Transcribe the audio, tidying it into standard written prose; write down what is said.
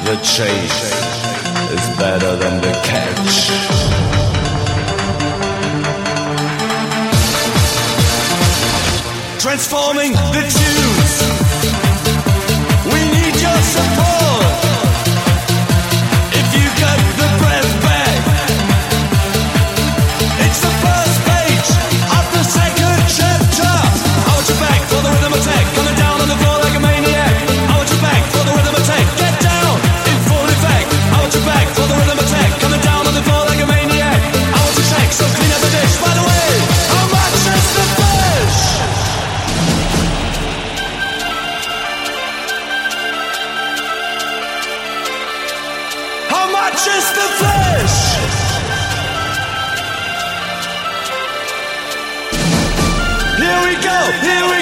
The chase is better than the catch. Transforming the tunes. We need your support. If you got the breath back, it's the first page of the second chapter. I want you back for the rhythm attack, coming down on the floor like a maniac. I want you back for the rhythm attack, get down in full effect. I want you back for the rhythm attack, coming down on the floor like a maniac. I want you check, so clean up the dish. By the way, how much is the fish? How much is the fish? Here we go, here we